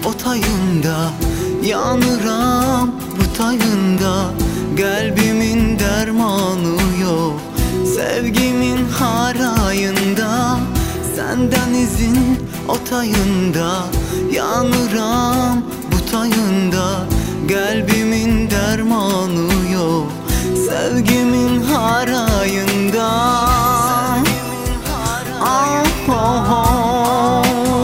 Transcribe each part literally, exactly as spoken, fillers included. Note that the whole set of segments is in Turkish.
otayında, yanıram butayında. Kalbimin dermanı yok, sevgimin harayında. Senden izin otayında, yanıram butayında. Kalbimin dermanı yok, sevgimin harayında. Ah, ah, ah.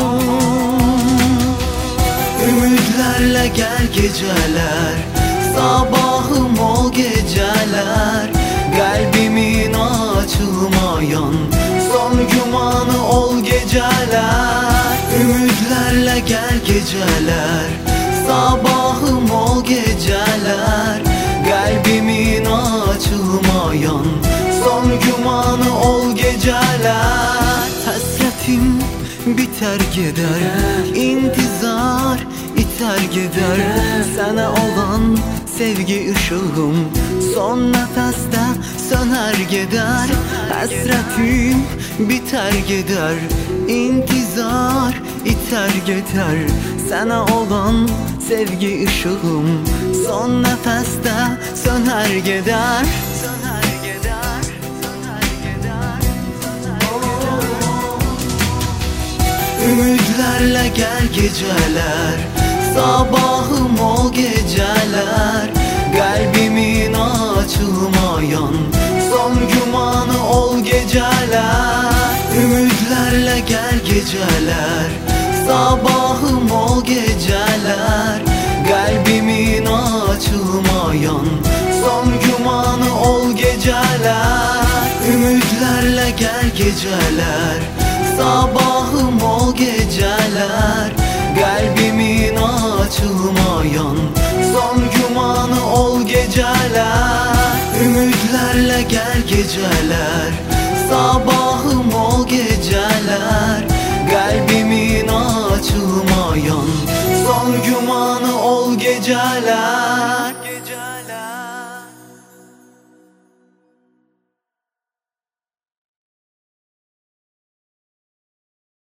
Ümitlerle gel geceler, sabahım ol geceler. Kalbimin açılmayan son gümanı ol geceler. Ümitlerle gel geceler, sabahım ol geceler. Kalbimin açılmayan son gümanı ol geceler. Hasretim biter gider, intizar iter gider. Sana olan sevgi ışığım son nefeste söner gider. Hasretim biter gider, intizar iter gider. Sana olan sevgi ışığım son nefeste söner gider. Söner gider, söner gider, söner gider. Ümitlerle gel geceler, sabahım ol geceler. Kalbimin açılmayan son gümanı ol geceler. Ümitlerle gel geceler, sabahım ol geceler. Kalbimin açılmayan son gümanı ol geceler. Ümitlerle gel geceler, sabahım ol geceler. Kalbimin açılmayan son gümanı ol geceler. Ümitlerle gel geceler, sabahım ol geceler. Kalbimin açılmayan son gümanı ol geceler.